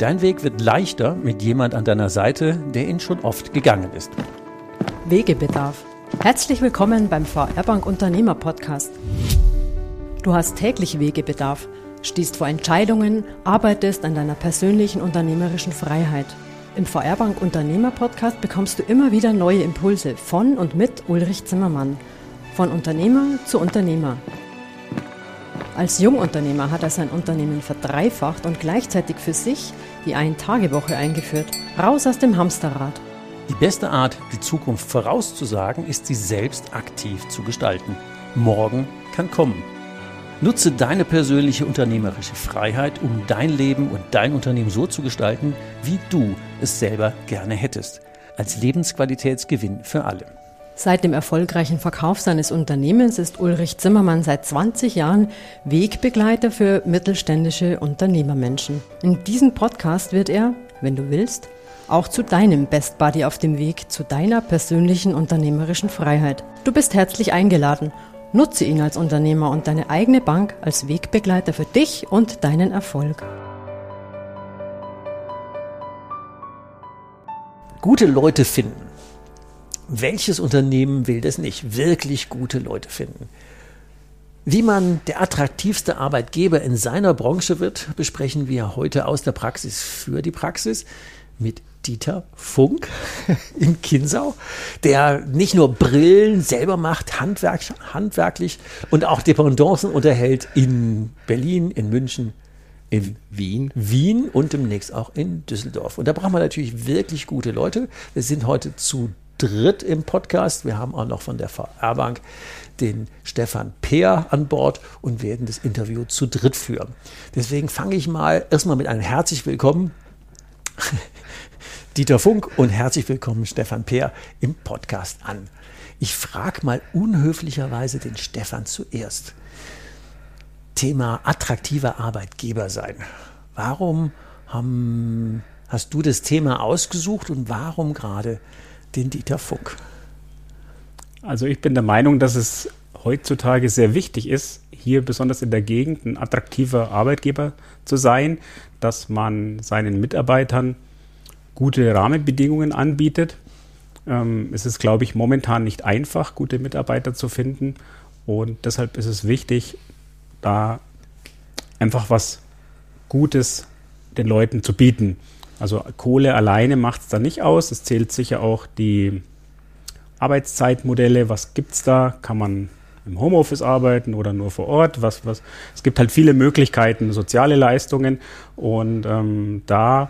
Dein Weg wird leichter mit jemand an deiner Seite, der ihn schon oft gegangen ist. Wegebedarf. Herzlich willkommen beim VR Bank Unternehmer Podcast. Du hast täglich Wegebedarf, stehst vor Entscheidungen, arbeitest an deiner persönlichen unternehmerischen Freiheit. Im VR Bank Unternehmer Podcast bekommst du immer wieder neue Impulse von und mit Ulrich Zimmermann. Von Unternehmer zu Unternehmer. Als Jungunternehmer hat er sein Unternehmen verdreifacht und gleichzeitig für sich die Ein-Tage-Woche eingeführt. Raus aus dem Hamsterrad. Die beste Art, die Zukunft vorauszusagen, ist sie selbst aktiv zu gestalten. Morgen kann kommen. Nutze deine persönliche unternehmerische Freiheit, um dein Leben und dein Unternehmen so zu gestalten, wie du es selber gerne hättest. Als Lebensqualitätsgewinn für alle. Seit dem erfolgreichen Verkauf seines Unternehmens ist Ulrich Zimmermann seit 20 Jahren Wegbegleiter für mittelständische Unternehmermenschen. In diesem Podcast wird er, wenn du willst, auch zu deinem Best Buddy auf dem Weg zu deiner persönlichen unternehmerischen Freiheit. Du bist herzlich eingeladen. Nutze ihn als Unternehmer und deine eigene Bank als Wegbegleiter für dich und deinen Erfolg. Gute Leute finden. Welches Unternehmen will das nicht? Wirklich gute Leute finden. Wie man der attraktivste Arbeitgeber in seiner Branche wird, besprechen wir heute aus der Praxis für die Praxis mit Dieter Funk in Kinsau, der nicht nur Brillen selber macht, handwerklich und auch Dependancen unterhält in Berlin, in München, in Wien und demnächst auch in Düsseldorf. Und da brauchen wir natürlich wirklich gute Leute. Wir sind heute zu dritt im Podcast. Wir haben auch noch von der VR Bank den Stefan Peer an Bord und werden das Interview zu dritt führen. Deswegen fange ich erstmal mit einem herzlich willkommen Dieter Funk und herzlich willkommen Stefan Peer im Podcast an. Ich frage mal unhöflicherweise den Stefan zuerst. Thema attraktiver Arbeitgeber sein. Warum hast du das Thema ausgesucht und warum gerade den Dieter Funk? Also ich bin der Meinung, dass es heutzutage sehr wichtig ist, hier besonders in der Gegend ein attraktiver Arbeitgeber zu sein, dass man seinen Mitarbeitern gute Rahmenbedingungen anbietet. Es ist, glaube ich, momentan nicht einfach, gute Mitarbeiter zu finden und deshalb ist es wichtig, da einfach was Gutes den Leuten zu bieten. Also Kohle alleine macht es da nicht aus. Es zählt sicher auch die Arbeitszeitmodelle. Was gibt es da? Kann man im Homeoffice arbeiten oder nur vor Ort? Es gibt halt viele Möglichkeiten, soziale Leistungen. Und da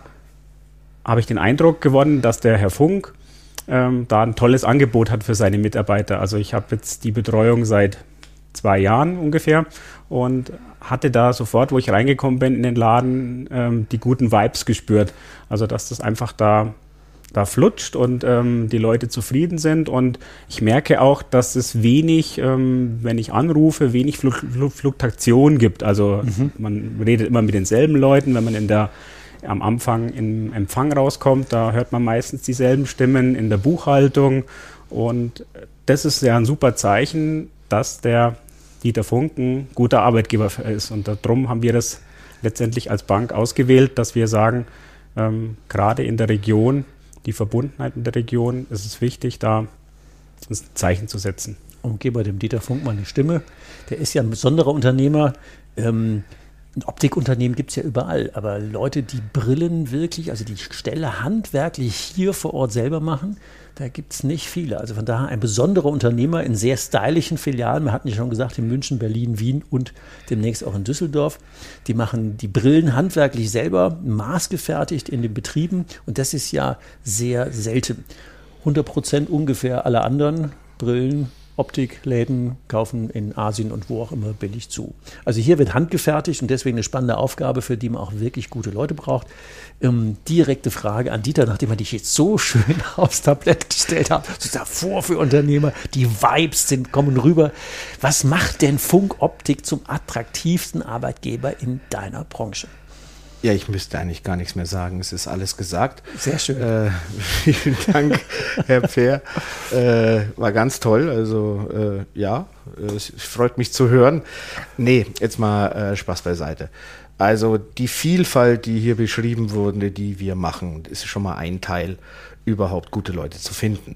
habe ich den Eindruck gewonnen, dass der Herr Funk da ein tolles Angebot hat für seine Mitarbeiter. Also ich habe jetzt die Betreuung seit 2 Jahren ungefähr und hatte da sofort, wo ich reingekommen bin in den Laden, die guten Vibes gespürt. Also dass das einfach da flutscht und die Leute zufrieden sind. Und ich merke auch, dass es wenig, wenn ich anrufe, wenig Fluktuation gibt. Also man redet immer mit denselben Leuten, wenn man am Anfang im Empfang rauskommt, da hört man meistens dieselben Stimmen in der Buchhaltung. Und das ist ja ein super Zeichen, dass der Dieter Funk ein guter Arbeitgeber ist. Und darum haben wir das letztendlich als Bank ausgewählt, dass wir sagen, gerade in der Region, die Verbundenheit in der Region, ist es wichtig, da ein Zeichen zu setzen. Und gebe bei dem Dieter Funk mal eine Stimme. Der ist ja ein besonderer Unternehmer. Ein Optikunternehmen gibt es ja überall, aber Leute, die Brillen wirklich, also die Stelle handwerklich hier vor Ort selber machen, da gibt es nicht viele. Also von daher ein besonderer Unternehmer in sehr stylischen Filialen. Wir hatten ja schon gesagt, in München, Berlin, Wien und demnächst auch in Düsseldorf. Die machen die Brillen handwerklich selber, maßgefertigt in den Betrieben. Und das ist ja sehr selten. 100% ungefähr alle anderen Brillen, Optikläden kaufen in Asien und wo auch immer billig zu. Also hier wird handgefertigt und deswegen eine spannende Aufgabe, für die man auch wirklich gute Leute braucht. Direkte Frage an Dieter, nachdem wir dich jetzt so schön aufs Tablett gestellt haben. Das ist davor für Unternehmer, die Vibes kommen rüber. Was macht denn Funk Optik zum attraktivsten Arbeitgeber in deiner Branche? Ja, ich müsste eigentlich gar nichts mehr sagen. Es ist alles gesagt. Sehr schön. Vielen Dank, Herr Peer. War ganz toll. Also es freut mich zu hören. Nee, jetzt mal Spaß beiseite. Also die Vielfalt, die hier beschrieben wurde, die wir machen, ist schon mal ein Teil, überhaupt gute Leute zu finden.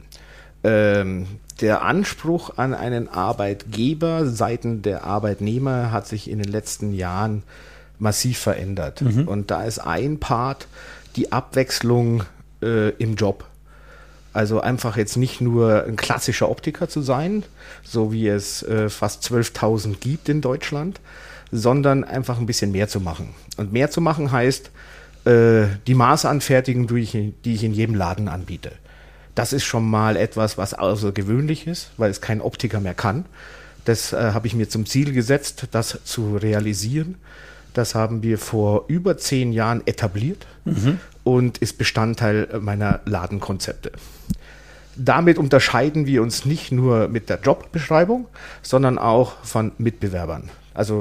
Der Anspruch an einen Arbeitgeber seitens der Arbeitnehmer hat sich in den letzten Jahren massiv verändert. Und da ist ein Part die Abwechslung im Job. Also einfach jetzt nicht nur ein klassischer Optiker zu sein, so wie es fast 12.000 gibt in Deutschland, sondern einfach ein bisschen mehr zu machen. Und mehr zu machen heißt, die Maßanfertigung, die ich in jedem Laden anbiete. Das ist schon mal etwas, was außergewöhnlich ist, weil es kein Optiker mehr kann. Das habe ich mir zum Ziel gesetzt, das zu realisieren. Das haben wir vor über 10 Jahren etabliert und ist Bestandteil meiner Ladenkonzepte. Damit unterscheiden wir uns nicht nur mit der Jobbeschreibung, sondern auch von Mitbewerbern. Also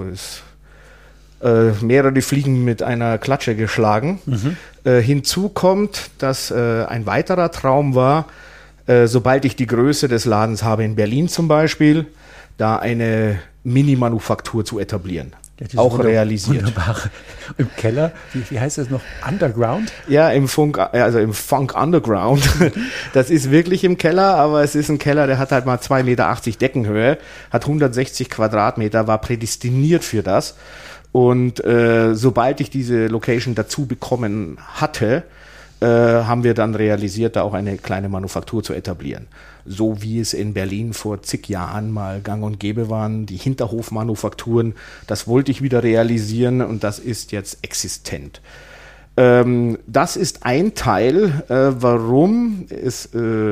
mehrere Fliegen mit einer Klatsche geschlagen. Hinzu kommt, dass ein weiterer Traum war, sobald ich die Größe des Ladens habe, in Berlin zum Beispiel, da eine Mini-Manufaktur zu etablieren. Ja, auch realisiert. Wunderbar. Im Keller, wie heißt das noch? Underground? Ja, im Funk Underground. Das ist wirklich im Keller, aber es ist ein Keller, der hat halt mal 2,80 Meter Deckenhöhe, hat 160 Quadratmeter, war prädestiniert für das. Und sobald ich diese Location dazu bekommen hatte, haben wir dann realisiert, da auch eine kleine Manufaktur zu etablieren. So wie es in Berlin vor zig Jahren mal gang und gäbe waren, die Hinterhofmanufakturen, das wollte ich wieder realisieren und das ist jetzt existent. Das ist ein Teil, warum es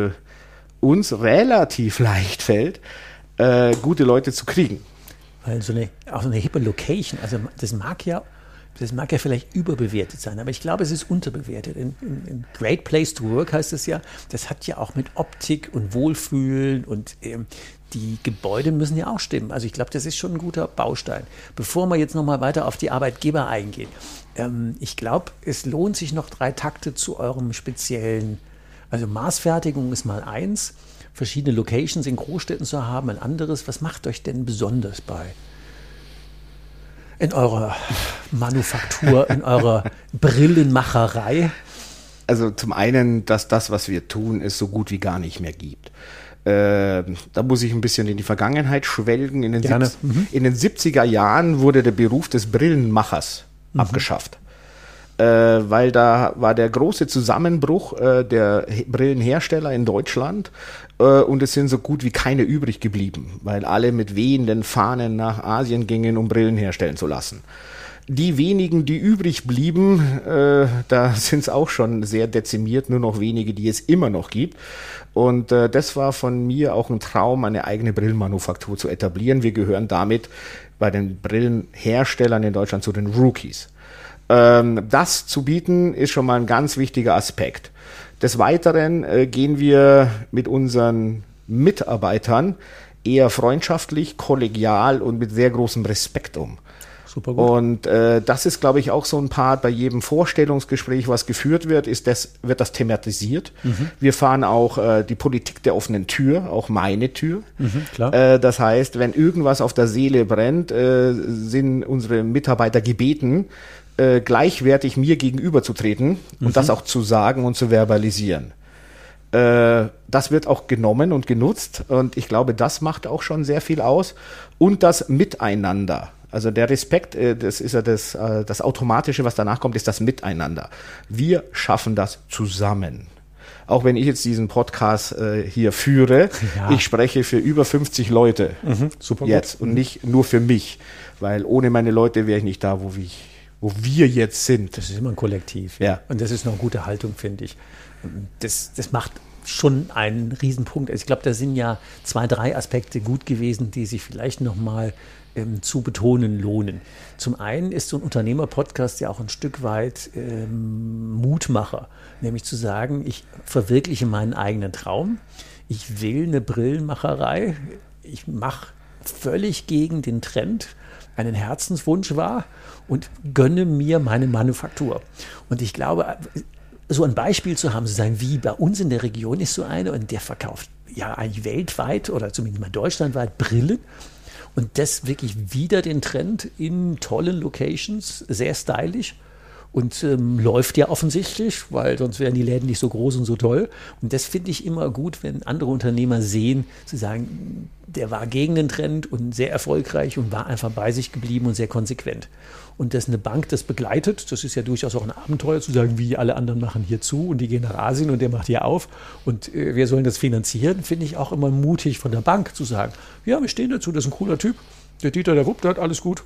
uns relativ leicht fällt, gute Leute zu kriegen. Weil auch so eine hippe Location, also das mag ja vielleicht überbewertet sein, aber ich glaube, es ist unterbewertet. In Great Place to Work heißt es ja, das hat ja auch mit Optik und Wohlfühlen und die Gebäude müssen ja auch stimmen. Also ich glaube, das ist schon ein guter Baustein. Bevor wir jetzt nochmal weiter auf die Arbeitgeber eingehen, ich glaube, es lohnt sich noch 3 Takte zu eurem speziellen, also Maßfertigung ist mal eins, verschiedene Locations in Großstädten zu haben, ein anderes. Was macht euch denn besonders in eurer Manufaktur, in eurer Brillenmacherei? Also zum einen, dass das, was wir tun, es so gut wie gar nicht mehr gibt. Da muss ich ein bisschen in die Vergangenheit schwelgen. In den 70er Jahren wurde der Beruf des Brillenmachers abgeschafft. Weil da war der große Zusammenbruch der Brillenhersteller in Deutschland und es sind so gut wie keine übrig geblieben, weil alle mit wehenden Fahnen nach Asien gingen, um Brillen herstellen zu lassen. Die wenigen, die übrig blieben, da sind es auch schon sehr dezimiert, nur noch wenige, die es immer noch gibt. Und das war von mir auch ein Traum, eine eigene Brillenmanufaktur zu etablieren. Wir gehören damit bei den Brillenherstellern in Deutschland zu den Rookies. Das zu bieten, ist schon mal ein ganz wichtiger Aspekt. Des Weiteren gehen wir mit unseren Mitarbeitern eher freundschaftlich, kollegial und mit sehr großem Respekt um. Super gut. Und das ist, glaube ich, auch so ein Part bei jedem Vorstellungsgespräch, was geführt wird, wird das thematisiert. Wir fahren auch die Politik der offenen Tür, auch meine Tür. Klar. Das heißt, wenn irgendwas auf der Seele brennt, sind unsere Mitarbeiter gebeten, gleichwertig mir gegenüberzutreten und das auch zu sagen und zu verbalisieren. Das wird auch genommen und genutzt und ich glaube, das macht auch schon sehr viel aus. Und das Miteinander. Also der Respekt, das ist ja das Automatische, was danach kommt, ist das Miteinander. Wir schaffen das zusammen. Auch wenn ich jetzt diesen Podcast hier führe, ich spreche für über 50 Leute super jetzt gut. Und nicht nur für mich, weil ohne meine Leute wäre ich nicht da, wo wir jetzt sind. Das ist immer ein Kollektiv. Ja. Und das ist eine gute Haltung, finde ich. Das macht schon einen Riesenpunkt. Also ich glaube, da sind ja 2, 3 Aspekte gut gewesen, die sich vielleicht nochmal zu betonen lohnen. Zum einen ist so ein Unternehmer-Podcast ja auch ein Stück weit Mutmacher, nämlich zu sagen, ich verwirkliche meinen eigenen Traum, ich will eine Brillenmacherei, ich mache völlig gegen den Trend, einen Herzenswunsch wahr und gönne mir meine Manufaktur. Und ich glaube, so ein Beispiel zu haben, zu sagen, wie bei uns in der Region ist so eine und der verkauft ja eigentlich weltweit oder zumindest mal deutschlandweit Brillen. Und das wirklich wieder den Trend in tollen Locations, sehr stylisch. Und läuft ja offensichtlich, weil sonst wären die Läden nicht so groß und so toll. Und das finde ich immer gut, wenn andere Unternehmer sehen, zu sagen, der war gegen den Trend und sehr erfolgreich und war einfach bei sich geblieben und sehr konsequent. Und dass eine Bank das begleitet, das ist ja durchaus auch ein Abenteuer, zu sagen, wie alle anderen machen hier zu und die gehen nach Asien und der macht hier auf und wir sollen das finanzieren, finde ich auch immer mutig von der Bank zu sagen, ja, wir stehen dazu, das ist ein cooler Typ. Der Dieter, der wuppt, alles gut.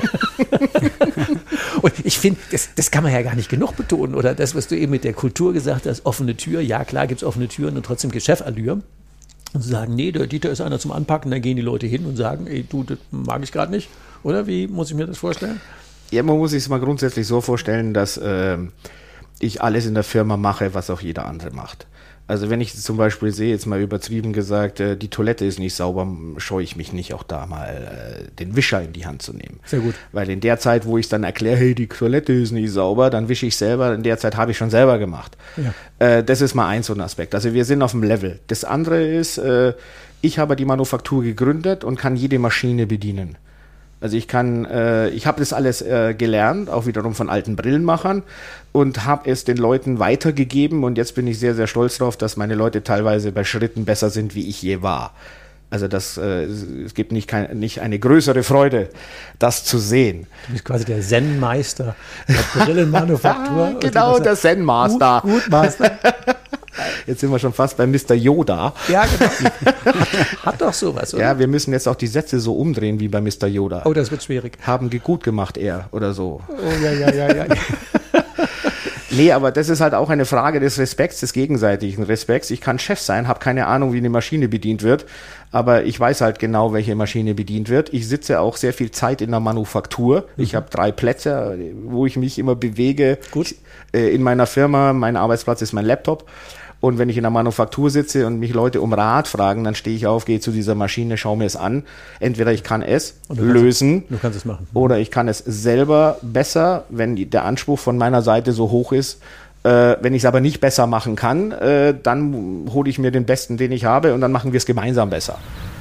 Und ich finde, das kann man ja gar nicht genug betonen. Oder das, was du eben mit der Kultur gesagt hast, offene Tür. Ja, klar gibt es offene Türen und trotzdem Geschäftsallure. Und zu sagen, nee, der Dieter ist einer zum Anpacken. Dann gehen die Leute hin und sagen, ey, du, das mag ich gerade nicht. Oder wie muss ich mir das vorstellen? Ja, man muss sich es mal grundsätzlich so vorstellen, dass ich alles in der Firma mache, was auch jeder andere macht. Also wenn ich zum Beispiel sehe, jetzt mal übertrieben gesagt, die Toilette ist nicht sauber, scheue ich mich nicht, auch da mal den Wischer in die Hand zu nehmen. Sehr gut. Weil in der Zeit, wo ich dann erkläre, hey, die Toilette ist nicht sauber, dann wische ich selber, in der Zeit habe ich schon selber gemacht. Ja. Das ist mal so ein Aspekt. Also wir sind auf dem Level. Das andere ist, ich habe die Manufaktur gegründet und kann jede Maschine bedienen. Also ich habe das alles gelernt, auch wiederum von alten Brillenmachern und habe es den Leuten weitergegeben und jetzt bin ich sehr, sehr stolz darauf, dass meine Leute teilweise bei Schritten besser sind, wie ich je war. Also es gibt nicht eine größere Freude, das zu sehen. Du bist quasi der Zen-Meister der Brillenmanufaktur. Genau, der Zen-Master. Gut, Master. Jetzt sind wir schon fast bei Mr. Yoda. Ja, genau. Hat doch sowas, oder? Ja, wir müssen jetzt auch die Sätze so umdrehen wie bei Mr. Yoda. Oh, das wird schwierig. Haben gut gemacht, er oder so. Oh, ja. Nee, aber das ist halt auch eine Frage des Respekts, des gegenseitigen Respekts. Ich kann Chef sein, habe keine Ahnung, wie eine Maschine bedient wird, aber ich weiß halt genau, welche Maschine bedient wird. Ich sitze auch sehr viel Zeit in der Manufaktur. Ich habe 3 Plätze, wo ich mich immer bewege. Gut. In meiner Firma, mein Arbeitsplatz ist mein Laptop. Und wenn ich in der Manufaktur sitze und mich Leute um Rat fragen, dann stehe ich auf, gehe zu dieser Maschine, schaue mir es an. Entweder ich kann es lösen, du kannst es machen. Oder ich kann es selber besser, wenn der Anspruch von meiner Seite so hoch ist. Wenn ich es aber nicht besser machen kann, dann hole ich mir den Besten, den ich habe, und dann machen wir es gemeinsam besser.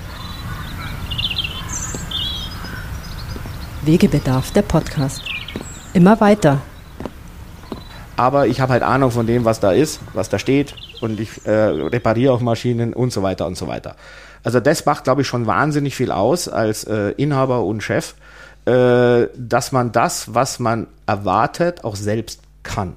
Wegebedarf, der Podcast. Immer weiter. Aber ich habe halt Ahnung von dem, was da ist, was da steht, und ich repariere auch Maschinen und so weiter und so weiter. Also das macht, glaube ich, schon wahnsinnig viel aus als Inhaber und Chef, dass man das, was man erwartet, auch selbst kann.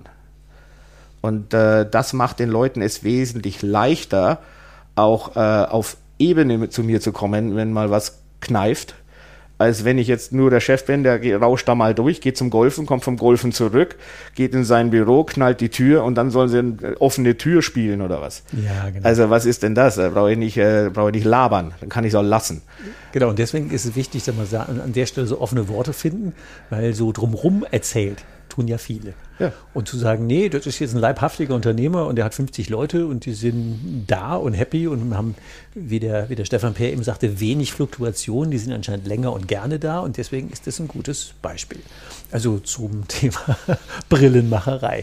Und das macht den Leuten es wesentlich leichter, auch auf Ebene zu mir zu kommen, wenn mal was kneift, als wenn ich jetzt nur der Chef bin, der rauscht da mal durch, geht zum Golfen, kommt vom Golfen zurück, geht in sein Büro, knallt die Tür und dann sollen sie eine offene Tür spielen oder was. Ja, genau. Also was ist denn das? Da brauche ich nicht labern, dann kann ich es auch lassen. Genau, und deswegen ist es wichtig, dass man an der Stelle so offene Worte finden, weil so drumherum erzählt tun ja viele. Ja. Und zu sagen, nee, das ist jetzt ein leibhaftiger Unternehmer und der hat 50 Leute und die sind da und happy und haben, wie der Stefan Peer eben sagte, wenig Fluktuation, die sind anscheinend länger und gerne da und deswegen ist das ein gutes Beispiel. Also zum Thema Brillenmacherei.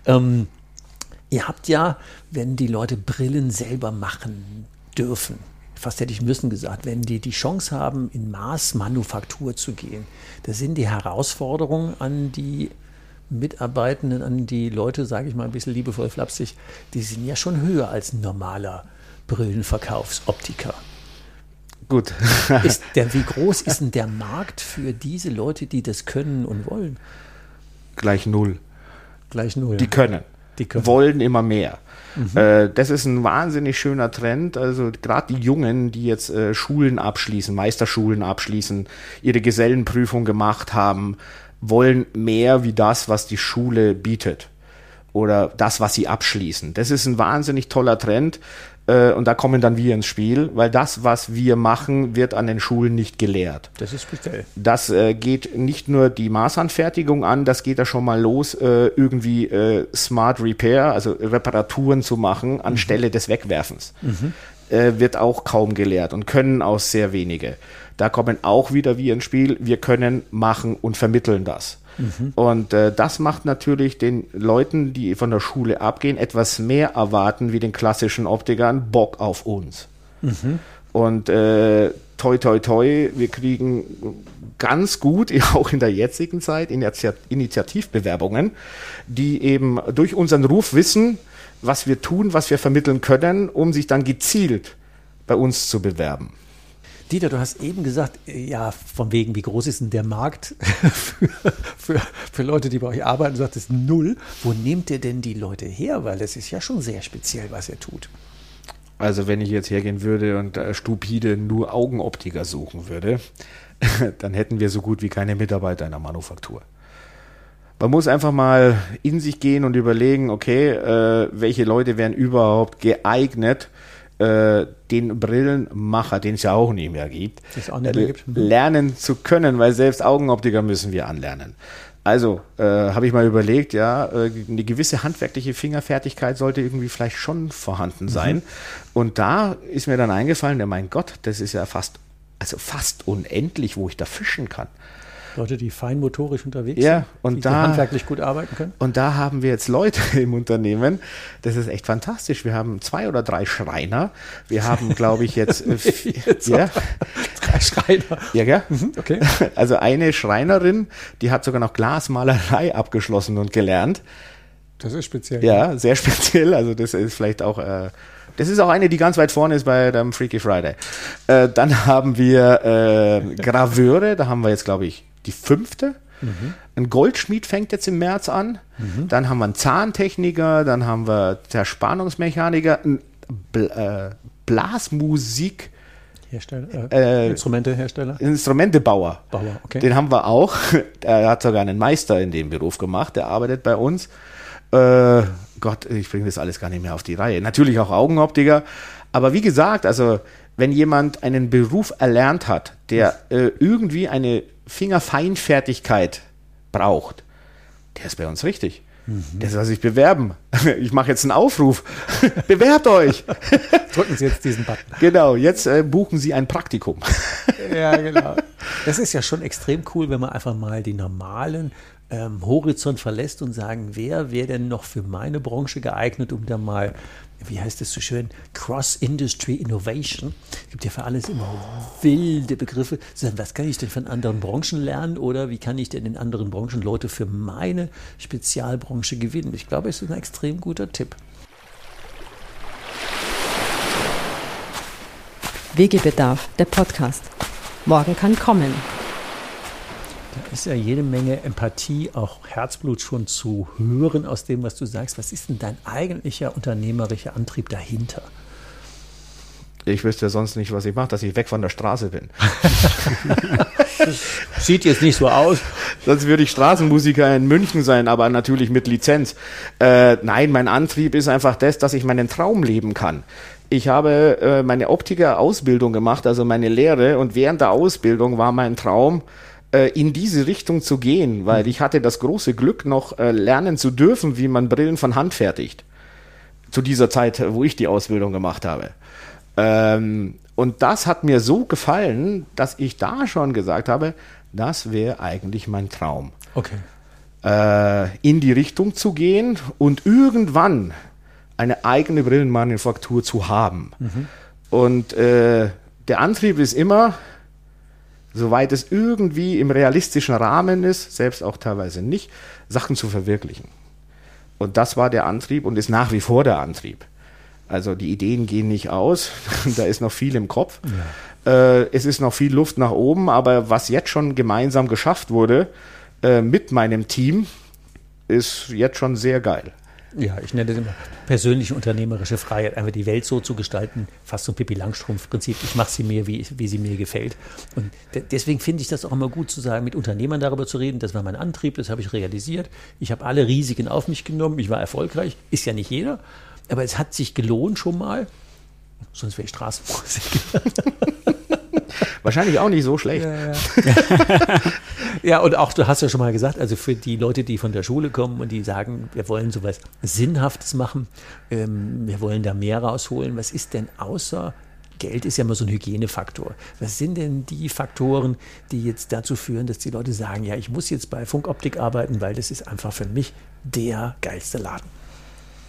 Ihr habt ja, wenn die Leute Brillen selber machen dürfen, fast hätte ich müssen gesagt, wenn die Chance haben, in Maßmanufaktur zu gehen, da sind die Herausforderungen an die Mitarbeitenden, an die Leute, sage ich mal ein bisschen liebevoll flapsig, die sind ja schon höher als ein normaler Brillenverkaufsoptiker. Gut. Wie groß ist denn der Markt für diese Leute, die das können und wollen? Gleich 0. Gleich 0. Die können. Wollen immer mehr. Das ist ein wahnsinnig schöner Trend. Also gerade die Jungen, die jetzt Schulen abschließen, Meisterschulen abschließen, ihre Gesellenprüfung gemacht haben, wollen mehr wie das, was die Schule bietet oder das, was sie abschließen. Das ist ein wahnsinnig toller Trend und da kommen dann wir ins Spiel, weil das, was wir machen, wird an den Schulen nicht gelehrt. Das ist speziell. Das geht nicht nur die Maßanfertigung an, das geht da schon mal los, irgendwie Smart Repair, also Reparaturen zu machen anstelle des Wegwerfens. Wird auch kaum gelehrt und können auch sehr wenige. Da kommen auch wieder wir ins Spiel. Wir können machen und vermitteln das. Und das macht natürlich den Leuten, die von der Schule abgehen, etwas mehr erwarten wie den klassischen Optikern, Bock auf uns. Und toi, toi, toi, wir kriegen ganz gut, auch in der jetzigen Zeit, Initiativbewerbungen, die eben durch unseren Ruf wissen, was wir tun, was wir vermitteln können, um sich dann gezielt bei uns zu bewerben. Dieter, du hast eben gesagt, ja, von wegen, wie groß ist denn der Markt für Leute, die bei euch arbeiten? Du sagtest 0. Wo nehmt ihr denn die Leute her? Weil das ist ja schon sehr speziell, was ihr tut. Also wenn ich jetzt hergehen würde und stupide nur Augenoptiker suchen würde, dann hätten wir so gut wie keine Mitarbeiter in der Manufaktur. Man muss einfach mal in sich gehen und überlegen, okay, welche Leute wären überhaupt geeignet, den Brillenmacher, den es ja auch nicht mehr gibt, lernen zu können, weil selbst Augenoptiker müssen wir anlernen. Also habe ich mal überlegt, ja, eine gewisse handwerkliche Fingerfertigkeit sollte irgendwie vielleicht schon vorhanden sein. Und da ist mir dann eingefallen, ja, mein Gott, das ist ja fast unendlich, wo ich da fischen kann. Leute, die feinmotorisch unterwegs ja, sind, und die da, handwerklich gut arbeiten können. Und da haben wir jetzt Leute im Unternehmen, das ist echt fantastisch. Wir haben 2 oder 3 Schreiner. Wir haben, glaube ich, jetzt 3 Schreiner. Ja, gell? Okay. Also eine Schreinerin, die hat sogar noch Glasmalerei abgeschlossen und gelernt. Das ist speziell. Ja, sehr speziell. Also das ist vielleicht auch... Das ist auch eine, die ganz weit vorne ist bei dem Freaky Friday. Dann haben wir Graveure, da haben wir jetzt, glaube ich, die 5. Ein Goldschmied fängt jetzt im März an. Dann haben wir einen Zahntechniker, dann haben wir Zerspannungsmechaniker, einen Blasmusik. Instrumentehersteller? Instrumentebauer. Okay. Den haben wir auch. Er hat sogar einen Meister in dem Beruf gemacht, der arbeitet bei uns. Gott, ich bringe das alles gar nicht mehr auf die Reihe. Natürlich auch Augenoptiker. Aber wie gesagt, also wenn jemand einen Beruf erlernt hat, der irgendwie eine Fingerfeinfertigkeit braucht, der ist bei uns richtig. Der soll sich bewerben. Ich mache jetzt einen Aufruf. Bewerbt euch. Drücken Sie jetzt diesen Button. Genau, jetzt buchen Sie ein Praktikum. Ja, genau. Das ist ja schon extrem cool, wenn man einfach mal die normalen Horizont verlässt und sagen, wer wäre denn noch für meine Branche geeignet, um da mal, wie heißt das so schön, Cross-Industry Innovation. Es gibt ja für alles immer wilde Begriffe. Was kann ich denn von anderen Branchen lernen oder wie kann ich denn in anderen Branchen Leute für meine Spezialbranche gewinnen? Ich glaube, es ist ein extrem guter Tipp. Wegebedarf, der Podcast. Morgen kann kommen. Da ist ja jede Menge Empathie, auch Herzblut schon zu hören aus dem, was du sagst. Was ist denn dein eigentlicher unternehmerischer Antrieb dahinter? Ich wüsste sonst nicht, was ich mache, dass ich weg von der Straße bin. Das sieht jetzt nicht so aus. Sonst würde ich Straßenmusiker in München sein, aber natürlich mit Lizenz. Nein, mein Antrieb ist einfach das, dass ich meinen Traum leben kann. Ich habe meine Optiker-Ausbildung gemacht, also meine Lehre, und während der Ausbildung war mein Traum, in diese Richtung zu gehen, weil ich hatte das große Glück, noch lernen zu dürfen, wie man Brillen von Hand fertigt. Zu dieser Zeit, wo ich die Ausbildung gemacht habe. Und das hat mir so gefallen, dass ich da schon gesagt habe, das wäre eigentlich mein Traum. Okay. In die Richtung zu gehen und irgendwann eine eigene Brillenmanufaktur zu haben. Und der Antrieb ist immer, soweit es irgendwie im realistischen Rahmen ist, selbst auch teilweise nicht, Sachen zu verwirklichen. Und das war der Antrieb und ist nach wie vor der Antrieb. Also die Ideen gehen nicht aus, da ist noch viel im Kopf. Ja. Es ist noch viel Luft nach oben, aber was jetzt schon gemeinsam geschafft wurde mit meinem Team, ist jetzt schon sehr geil. Ja, ich nenne das immer persönliche unternehmerische Freiheit, einfach die Welt so zu gestalten, fast so ein Pippi-Langstrumpf-Prinzip. Ich mache sie mir, wie sie mir gefällt. Und deswegen finde ich das auch immer gut zu sagen, mit Unternehmern darüber zu reden. Das war mein Antrieb, das habe ich realisiert. Ich habe alle Risiken auf mich genommen, ich war erfolgreich. Ist ja nicht jeder, aber es hat sich gelohnt schon mal. Sonst wäre ich Straßenmusiker. Wahrscheinlich auch nicht so schlecht. Ja. Ja, und auch, du hast ja schon mal gesagt, also für die Leute, die von der Schule kommen und die sagen, wir wollen sowas Sinnhaftes machen, wir wollen da mehr rausholen. Was ist denn außer Geld ist ja immer so ein Hygienefaktor. Was sind denn die Faktoren, die jetzt dazu führen, dass die Leute sagen, ja, ich muss jetzt bei Funkoptik arbeiten, weil das ist einfach für mich der geilste Laden?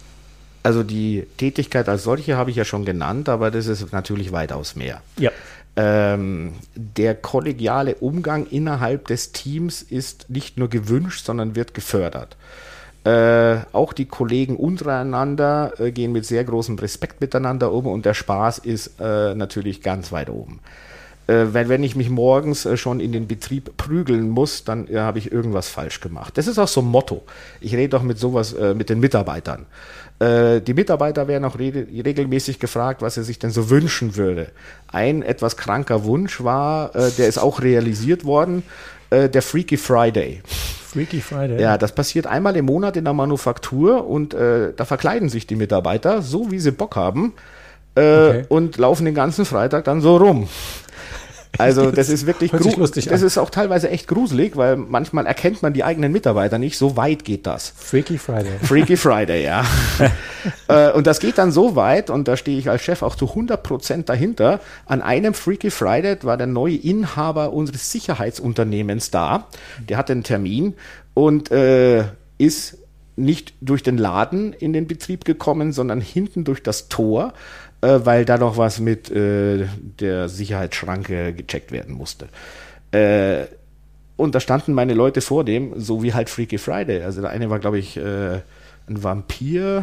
Also die Tätigkeit als solche habe ich ja schon genannt, aber das ist natürlich weitaus mehr. Ja. Der kollegiale Umgang innerhalb des Teams ist nicht nur gewünscht, sondern wird gefördert. Auch die Kollegen untereinander gehen mit sehr großem Respekt miteinander um und der Spaß ist natürlich ganz weit oben. Wenn ich mich morgens schon in den Betrieb prügeln muss, dann habe ich irgendwas falsch gemacht. Das ist auch so ein Motto. Ich rede auch mit sowas mit den Mitarbeitern. Die Mitarbeiter werden auch regelmäßig gefragt, was sie sich denn so wünschen würde. Ein etwas kranker Wunsch war, der ist auch realisiert worden, der Freaky Friday. Freaky Friday? Ja, das passiert einmal im Monat in der Manufaktur und da verkleiden sich die Mitarbeiter, so wie sie Bock haben, und laufen den ganzen Freitag dann so rum. Also das ist wirklich lustig das ist auch teilweise echt gruselig, weil manchmal erkennt man die eigenen Mitarbeiter nicht, so weit geht das. Freaky Friday. Freaky Friday, ja. Und das geht dann so weit, und da stehe ich als Chef auch zu 100% dahinter. An einem Freaky Friday war der neue Inhaber unseres Sicherheitsunternehmens da. Der hatte einen Termin und ist nicht durch den Laden in den Betrieb gekommen, sondern hinten durch das Tor, weil da noch was mit der Sicherheitsschranke gecheckt werden musste. Und da standen meine Leute vor dem, so wie halt Freaky Friday. Also der eine war, glaube ich, ein Vampir.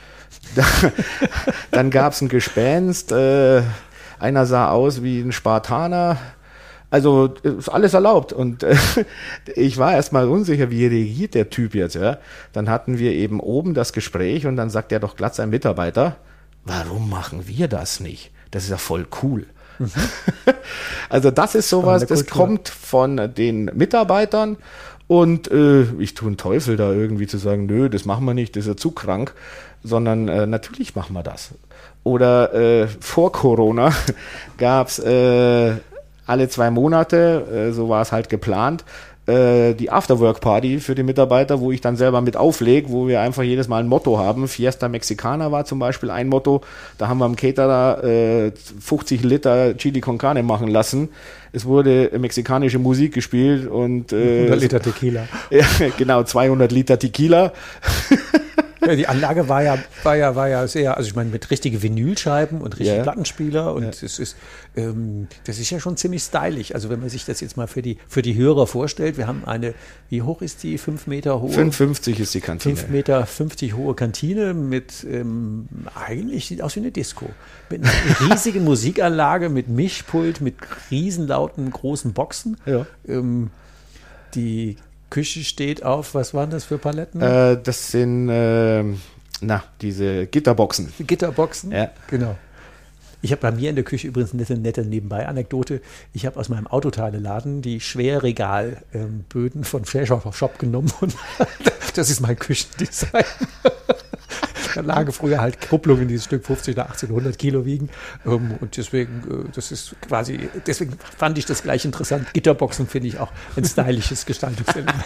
Dann gab es ein Gespenst. Einer sah aus wie ein Spartaner. Also ist alles erlaubt. Und ich war erstmal unsicher, wie reagiert der Typ jetzt. Ja? Dann hatten wir eben oben das Gespräch und dann sagt er doch glatt sein Mitarbeiter: Warum machen wir das nicht? Das ist ja voll cool. Mhm. Also das ist sowas, das kommt von den Mitarbeitern und ich tue einen Teufel da irgendwie zu sagen, nö, das machen wir nicht, das ist ja zu krank, sondern natürlich machen wir das. Oder vor Corona gab es alle 2 Monate, so war es halt geplant, die Afterwork-Party für die Mitarbeiter, wo ich dann selber mit auflege, wo wir einfach jedes Mal ein Motto haben. Fiesta Mexicana war zum Beispiel ein Motto. Da haben wir am Caterer 50 Liter Chili con Carne machen lassen. Es wurde mexikanische Musik gespielt und 100 Liter Tequila. Ja, genau, 200 Liter Tequila. Ja, die Anlage war ja sehr, also ich meine, mit richtigen Vinylscheiben und richtigen Plattenspieler und es ist, das ist ja schon ziemlich stylisch. Also wenn man sich das jetzt mal für die Hörer vorstellt, wir haben eine, wie hoch ist die? 5 Meter hohe? 5,50 ist die Kantine. 5,50 Meter hohe Kantine mit, eigentlich sieht aus wie eine Disco. Mit einer riesigen Musikanlage, mit Mischpult, mit riesenlauten großen Boxen. Ja. Die Küche steht auf, was waren das für Paletten? Das sind diese Gitterboxen. Gitterboxen? Ja. Genau. Ich habe bei mir in der Küche übrigens eine nette Nebenbei-Anekdote. Ich habe aus meinem Autoteileladen die Schwerregalböden von Fleischer Shop genommen und das ist mein Küchendesign. Da lagen früher halt Kupplungen, die ein Stück 50 oder 80 oder 100 Kilo wiegen. Und deswegen, deswegen fand ich das gleich interessant. Gitterboxen finde ich auch ein stylisches Gestaltungselement.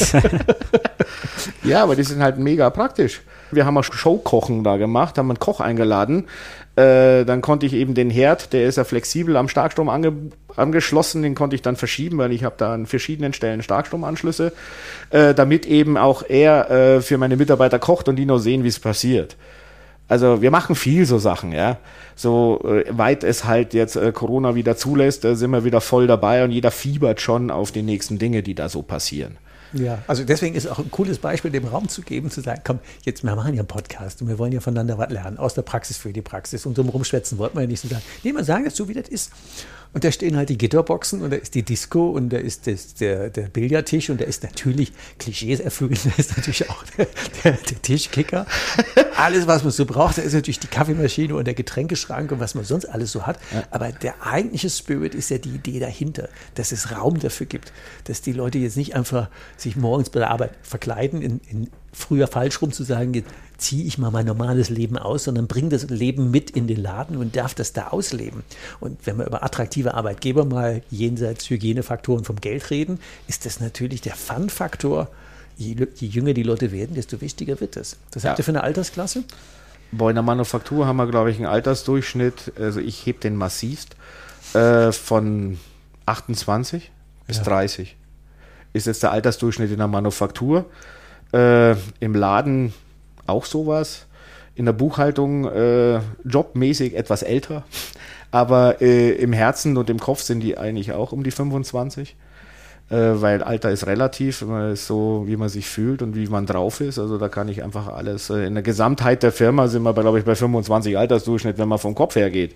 Ja, aber die sind halt mega praktisch. Wir haben auch Showkochen da gemacht, haben einen Koch eingeladen. Dann konnte ich eben den Herd, der ist ja flexibel am Starkstrom angeschlossen, den konnte ich dann verschieben, weil ich habe da an verschiedenen Stellen Starkstromanschlüsse, damit eben auch er für meine Mitarbeiter kocht und die noch sehen, wie es passiert. Also wir machen viel so Sachen, ja. So weit es halt jetzt Corona wieder zulässt, sind wir wieder voll dabei und jeder fiebert schon auf die nächsten Dinge, die da so passieren. Ja, also deswegen ist es auch ein cooles Beispiel, dem Raum zu geben, zu sagen, komm, jetzt, wir machen ja einen Podcast und wir wollen ja voneinander was lernen, aus der Praxis für die Praxis und so rumschwätzen wollten wir ja nicht so sagen. Nee, wir sagen das so, wie das ist. Und da stehen halt die Gitterboxen und da ist die Disco und da ist der Billardtisch und da ist natürlich Klischees erfüllt, da ist natürlich auch der Tischkicker. Alles, was man so braucht, da ist natürlich die Kaffeemaschine und der Getränkeschrank und was man sonst alles so hat. Ja. Aber der eigentliche Spirit ist ja die Idee dahinter, dass es Raum dafür gibt, dass die Leute jetzt nicht einfach sich morgens bei der Arbeit verkleiden, in früher falsch rum zu sagen, jetzt ziehe ich mal mein normales Leben aus, sondern bringe das Leben mit in den Laden und darf das da ausleben. Und wenn wir über attraktive Arbeitgeber mal jenseits Hygienefaktoren vom Geld reden, ist das natürlich der Fun-Faktor. Je jünger die Leute werden, desto wichtiger wird das. Was habt ihr für eine Altersklasse? Boah, in der Manufaktur haben wir, glaube ich, einen Altersdurchschnitt, also ich hebe den massivst, von 28 bis 30. Ist jetzt der Altersdurchschnitt in der Manufaktur. Im Laden auch sowas. In der Buchhaltung jobmäßig etwas älter. Aber im Herzen und im Kopf sind die eigentlich auch um die 25. Weil Alter ist relativ, man ist so, wie man sich fühlt und wie man drauf ist. Also da kann ich einfach alles, in der Gesamtheit der Firma sind wir, glaube ich, bei 25 Altersdurchschnitt, wenn man vom Kopf her geht.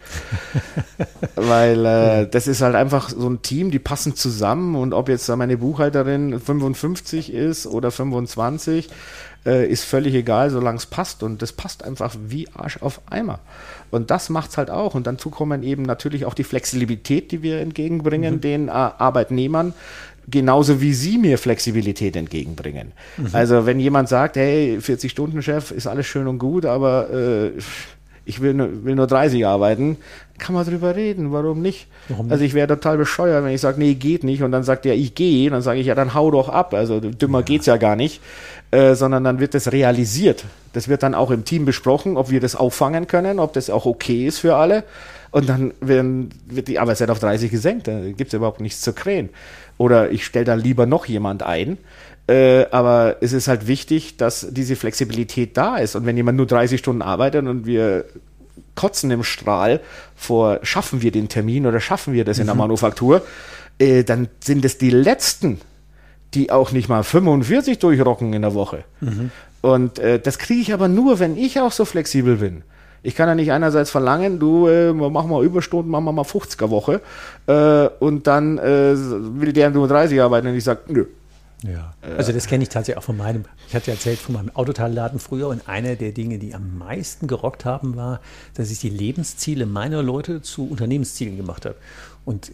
Weil das ist halt einfach so ein Team, die passen zusammen und ob jetzt meine Buchhalterin 55 ist oder 25, ist völlig egal, solange es passt. Und das passt einfach wie Arsch auf Eimer. Und das macht's halt auch. Und dazu kommen eben natürlich auch die Flexibilität, die wir entgegenbringen den Arbeitnehmern, genauso wie sie mir Flexibilität entgegenbringen. Also wenn jemand sagt, hey, 40-Stunden-Chef ist alles schön und gut, aber ich will nur 30 arbeiten, kann man drüber reden, warum nicht? Also ich wäre total bescheuert, wenn ich sage, nee, geht nicht, und dann sagt er, ich gehe, dann sage ich, ja, dann hau doch ab, also dümmer geht's ja gar nicht, sondern dann wird das realisiert. Das wird dann auch im Team besprochen, ob wir das auffangen können, ob das auch okay ist für alle, und dann wird die Arbeitszeit auf 30 gesenkt, da gibt's überhaupt nichts zu krähen. Oder ich stelle dann lieber noch jemand ein, aber es ist halt wichtig, dass diese Flexibilität da ist. Und wenn jemand nur 30 Stunden arbeitet und wir kotzen im Strahl vor, schaffen wir den Termin oder schaffen wir das in der Manufaktur, dann sind es die Letzten, die auch nicht mal 45 durchrocken in der Woche. Und das kriege ich aber nur, wenn ich auch so flexibel bin. Ich kann ja nicht einerseits verlangen, du, mach mal Überstunden, machen wir mal 50er-Woche, und dann will der nur 30 arbeiten und ich sage, nö. Ja, also das kenne ich tatsächlich auch ich hatte ja erzählt von meinem Autoteilladen früher, und eine der Dinge, die am meisten gerockt haben, war, dass ich die Lebensziele meiner Leute zu Unternehmenszielen gemacht habe. Und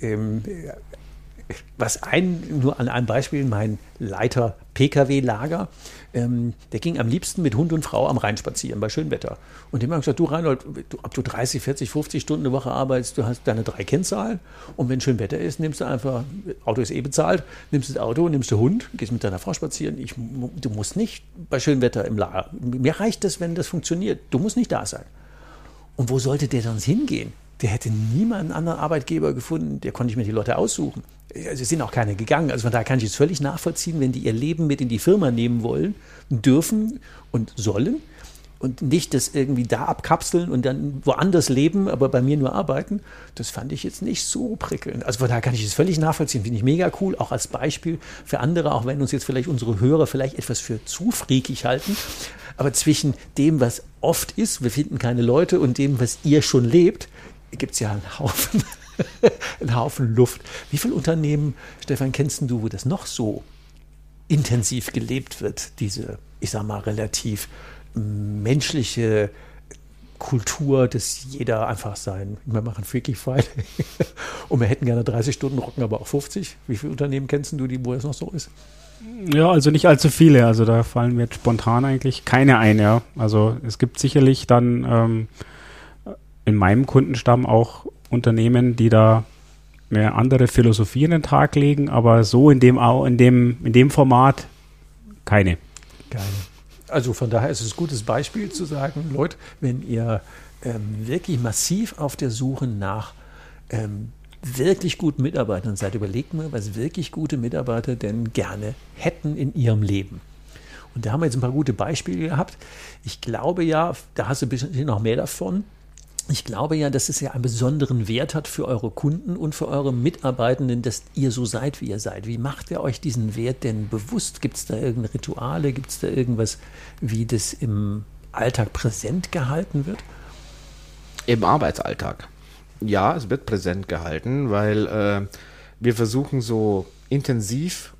nur an einem Beispiel, mein Leiter PKW-Lager, der ging am liebsten mit Hund und Frau am Rhein spazieren bei schönem Wetter. Und dem haben gesagt, du Reinhold, ob du 30, 40, 50 Stunden eine Woche arbeitest, du hast deine 3 Kennzahlen, und wenn schön Wetter ist, nimmst du einfach, Auto ist bezahlt, nimmst das Auto, nimmst den Hund, gehst mit deiner Frau spazieren. Du musst nicht bei schönem Wetter im Lager. Mir reicht das, wenn das funktioniert. Du musst nicht da sein. Und wo sollte der sonst hingehen? Der hätte niemanden einen anderen Arbeitgeber gefunden, der konnte ich mir die Leute aussuchen. Also es sind auch keine gegangen. Also von daher kann ich es völlig nachvollziehen, wenn die ihr Leben mit in die Firma nehmen wollen, dürfen und sollen, und nicht das irgendwie da abkapseln und dann woanders leben, aber bei mir nur arbeiten. Das fand ich jetzt nicht so prickelnd. Also von daher kann ich es völlig nachvollziehen. Finde ich mega cool, auch als Beispiel für andere, auch wenn uns jetzt vielleicht unsere Hörer vielleicht etwas für zu freakig halten. Aber zwischen dem, was oft ist, wir finden keine Leute, und dem, was ihr schon lebt, gibt es ja einen Haufen Luft. Wie viele Unternehmen, Stefan, kennst du, wo das noch so intensiv gelebt wird, diese, ich sag mal, relativ menschliche Kultur, dass jeder einfach wir machen Freaky Friday und wir hätten gerne 30 Stunden, rocken aber auch 50. Wie viele Unternehmen kennst du, wo das noch so ist? Ja, also nicht allzu viele. Also da fallen mir jetzt spontan eigentlich keine ein, ja. Also es gibt sicherlich dann in meinem Kundenstamm auch Unternehmen, die da mehr andere Philosophien an den Tag legen, aber so in dem Format keine. Geil. Also von daher ist es ein gutes Beispiel zu sagen, Leute, wenn ihr wirklich massiv auf der Suche nach wirklich guten Mitarbeitern seid, überlegt mal, was wirklich gute Mitarbeiter denn gerne hätten in ihrem Leben. Und da haben wir jetzt ein paar gute Beispiele gehabt. Ich glaube ja, da hast du ein bisschen noch mehr davon. Ich glaube ja, dass es ja einen besonderen Wert hat für eure Kunden und für eure Mitarbeitenden, dass ihr so seid, wie ihr seid. Wie macht ihr euch diesen Wert denn bewusst? Gibt es da irgendeine Rituale? Gibt es da irgendwas, wie das im Alltag präsent gehalten wird? Im Arbeitsalltag. Ja, es wird präsent gehalten, weil wir versuchen so intensiv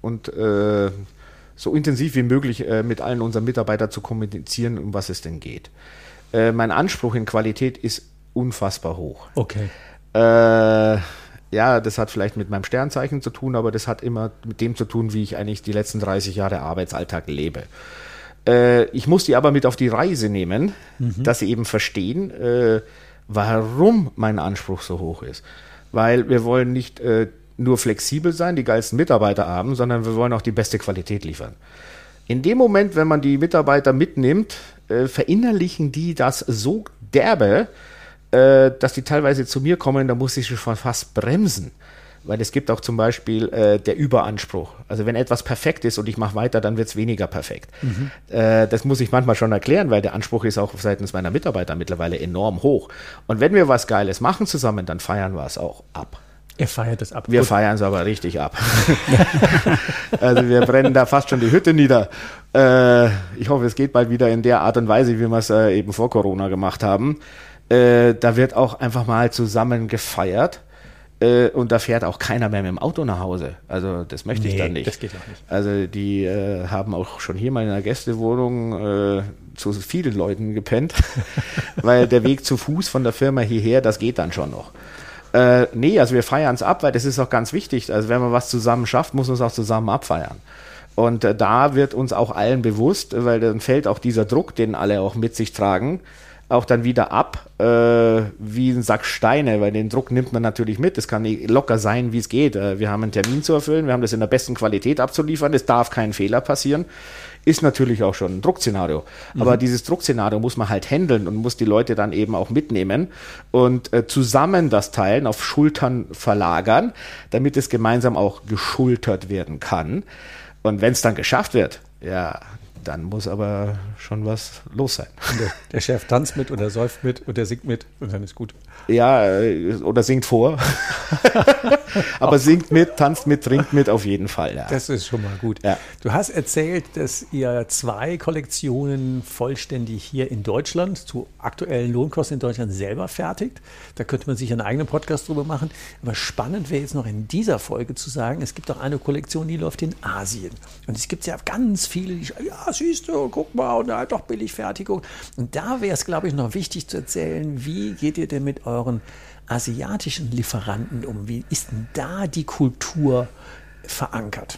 wie möglich mit allen unseren Mitarbeitern zu kommunizieren, um was es denn geht. Mein Anspruch in Qualität ist unfassbar hoch. Okay. Ja, das hat vielleicht mit meinem Sternzeichen zu tun, aber das hat immer mit dem zu tun, wie ich eigentlich die letzten 30 Jahre Arbeitsalltag lebe. Ich muss die aber mit auf die Reise nehmen, dass sie eben verstehen, warum mein Anspruch so hoch ist. Weil wir wollen nicht nur flexibel sein, die geilsten Mitarbeiter haben, sondern wir wollen auch die beste Qualität liefern. In dem Moment, wenn man die Mitarbeiter mitnimmt, verinnerlichen die das so derbe, dass die teilweise zu mir kommen, da muss ich schon fast bremsen, Weil es gibt auch zum Beispiel der Überanspruch. Also wenn etwas perfekt ist und ich mache weiter, dann wird es weniger perfekt. Das muss ich manchmal schon erklären, weil der Anspruch ist auch seitens meiner Mitarbeiter mittlerweile enorm hoch. Und wenn wir was Geiles machen zusammen, dann feiern wir es auch ab. Er feiert es ab. Wir feiern es aber richtig ab. Also wir brennen da fast schon die Hütte nieder. Ich hoffe, es geht bald wieder in der Art und Weise, wie wir es eben vor Corona gemacht haben. Da wird auch einfach mal zusammen gefeiert. Und da fährt auch keiner mehr mit dem Auto nach Hause. Also das möchte ich dann nicht. Das geht auch nicht. Also die haben auch schon hier mal in einer Gästewohnung zu vielen Leuten gepennt, weil der Weg zu Fuß von der Firma hierher, das geht dann schon noch. Also wir feiern es ab, weil das ist auch ganz wichtig. Also wenn man was zusammen schafft, muss man es auch zusammen abfeiern. Und da wird uns auch allen bewusst, weil dann fällt auch dieser Druck, den alle auch mit sich tragen, auch dann wieder ab, wie ein Sack Steine, weil den Druck nimmt man natürlich mit. Es kann locker sein, wie es geht. Wir haben einen Termin zu erfüllen, wir haben das in der besten Qualität abzuliefern, es darf kein Fehler passieren. Ist natürlich auch schon ein Druckszenario. Aber dieses Druckszenario muss man halt handeln und muss die Leute dann eben auch mitnehmen und zusammen das Teilen auf Schultern verlagern, damit es gemeinsam auch geschultert werden kann. Und wenn es dann geschafft wird, ja, dann muss aber schon was los sein. Der Chef tanzt mit oder säuft mit oder singt mit und dann ist gut. Ja, oder singt vor. Aber singt mit, tanzt mit, trinkt mit auf jeden Fall. Ja. Das ist schon mal gut. Ja. Du hast erzählt, dass ihr 2 Kollektionen vollständig hier in Deutschland zu aktuellen Lohnkosten in Deutschland selber fertigt. Da könnte man sich einen eigenen Podcast drüber machen. Aber spannend wäre jetzt noch in dieser Folge zu sagen, es gibt auch eine Kollektion, die läuft in Asien. Und es gibt ja ganz viele, die sagen, ja, siehst du, guck mal, und halt doch Billigfertigung. Und da wäre es, glaube ich, noch wichtig zu erzählen, wie geht ihr denn mit euren asiatischen Lieferanten um? Wie ist denn da die Kultur verankert?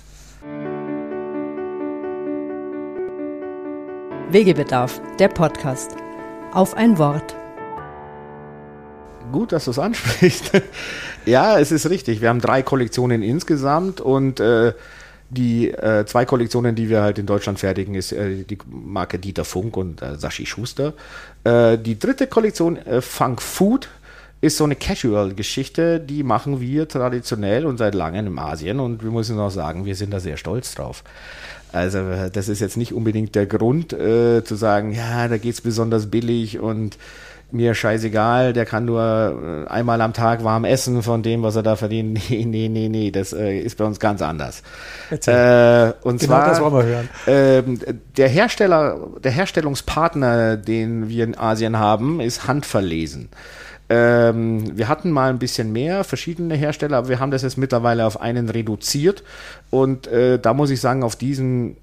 Wegebedarf, der Podcast. Auf ein Wort. Gut, dass du es ansprichst. Ja, es ist richtig. Wir haben 3 Kollektionen insgesamt und die 2 Kollektionen, die wir halt in Deutschland fertigen, ist die Marke Dieter Funk und Sashi Schuster. Die 3. Kollektion, Funk Food, ist so eine Casual-Geschichte, die machen wir traditionell und seit langem in Asien und wir müssen auch sagen, wir sind da sehr stolz drauf. Also das ist jetzt nicht unbedingt der Grund zu sagen, ja, da geht's besonders billig und mir scheißegal, der kann nur einmal am Tag warm essen von dem, was er da verdient. Nee, das ist bei uns ganz anders. Und genau, zwar, das wollen wir hören. Der Herstellungspartner, den wir in Asien haben, ist handverlesen. Wir hatten mal ein bisschen mehr verschiedene Hersteller, aber wir haben das jetzt mittlerweile auf einen reduziert und da muss ich sagen, auf diesen